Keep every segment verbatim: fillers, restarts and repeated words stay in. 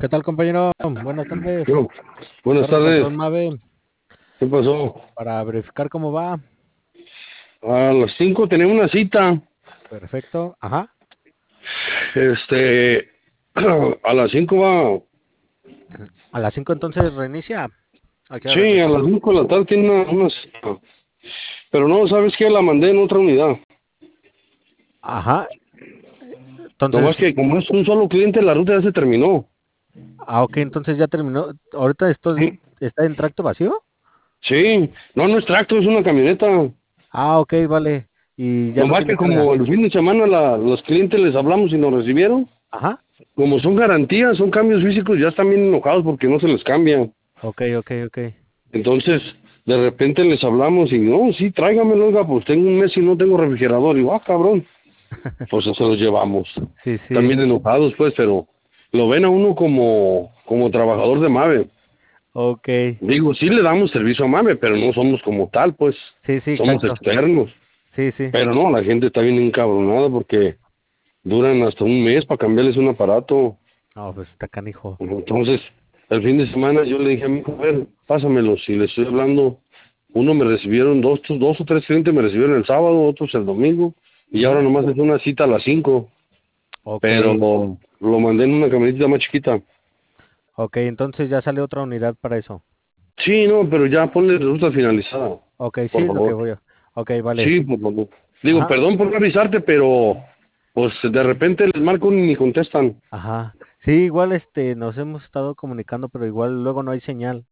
¿Qué tal, compañero? Buenas tardes. Yo, buenas Carlos tardes. Patrón Mave, ¿Qué pasó? para verificar cómo va. A las cinco tenemos una cita. Perfecto. Ajá. Este, a las cinco va. A las cinco entonces reinicia. ¿A qué hora Sí, a reinicia? las cinco de la tarde tiene una, una cita. Pero no, ¿sabes qué? La mandé en otra unidad. Ajá. Nomás Entonces, que como es un solo cliente, la ruta ya se terminó. ah, ok, entonces ya terminó. Ahorita esto es- Sí, está en tracto vacío. sí. No, no es tracto, es una camioneta. Ah, ok, vale. Y ya no Nomás tiene que carga. como el fin de semana la- los clientes les hablamos y nos recibieron, Ajá. como son garantías, son cambios físicos, ya están bien enojados porque no se les cambia. Ok, ok, ok. Entonces, de repente les hablamos y, no, sí, tráigamelo, oiga, pues tengo un mes y no tengo refrigerador. Y digo, ah, cabrón, pues se los llevamos. Sí, sí. También enojados, pues, pero lo ven a uno como, como trabajador de MAVE. Ok. Digo, sí le damos servicio a MAVE, pero no somos como tal, pues, Sí, sí, somos exacto. externos. Sí, sí. Pero no, la gente está bien encabronada porque duran hasta un mes para cambiarles un aparato. No, pues está canijo. Entonces, el fin de semana yo le dije a mi hijo, a ver, pásamelos. Si le estoy hablando, uno me recibieron, dos, dos o tres clientes me recibieron el sábado, otros el domingo, y ahora Ujú. nomás es una cita a las cinco, Ok. pero lo, lo mandé en una camionetita más chiquita. Ok, entonces ya sale otra unidad para eso. Sí, no, pero ya ponle ruta finalizada, Ok, sí, por es lo que favor. voy a. Ok, vale. Sí, por favor. Digo, Ajá, perdón por no avisarte, pero pues de repente les marco y ni contestan. ajá. Sí, igual este, nos hemos estado comunicando, pero igual luego no hay señal.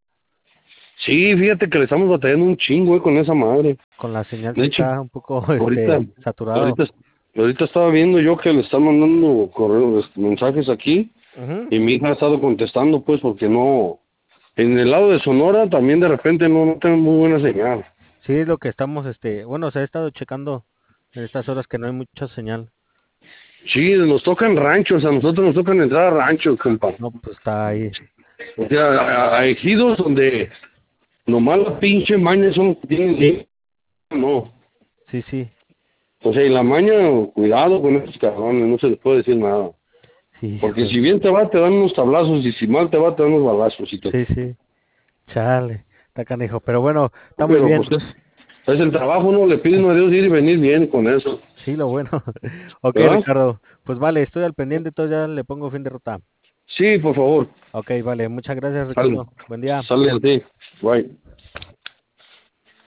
Sí, fíjate que le estamos batallando un chingo eh, con esa madre. Con la señal De sí hecho, está un poco, ahorita, este, saturado. ahorita, ahorita estaba viendo yo que le están mandando correos, este, mensajes aquí Ujú. y mi hija ha estado contestando pues porque no, en el lado de Sonora también de repente no, no tengo muy buena señal. Sí, es lo que estamos, este, bueno, se ha estado checando en estas horas que no hay mucha señal. Sí, nos tocan ranchos, a nosotros nos tocan entrar a ranchos, compa. No, pues está ahí. O sea, a, a ejidos donde nomás la pinche maña son los que tienen línea, no. Sí, sí, O sea, y la maña, cuidado con estos cabrones, no se les puede decir nada. sí, Porque hijo. si bien te va, te dan unos tablazos, y si mal te va, te dan unos balazos. Y te... Sí, sí, chale, está canijo. Pero bueno, está muy Pero pues bien. es, es el trabajo, uno le pide uno a Dios ir y venir bien con eso. Sí, lo bueno. Ok, ¿Verdad? Ricardo. Pues vale, estoy al pendiente, entonces ya le pongo fin de ruta. Sí, por favor. Ok, vale, muchas gracias, Sale, Ricardo. Buen día. sale a ti. Bye.